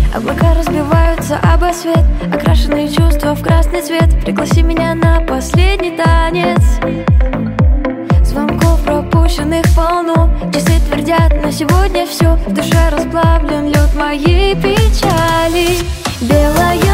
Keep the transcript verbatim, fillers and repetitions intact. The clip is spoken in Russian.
Облака разбиваются об свет, окрашенные чувства в красный цвет. Пригласи меня на последний танец. Звонков пропущенных полно, часы твердят, на сегодня все. В душе расплавлен лед моей печали. Белая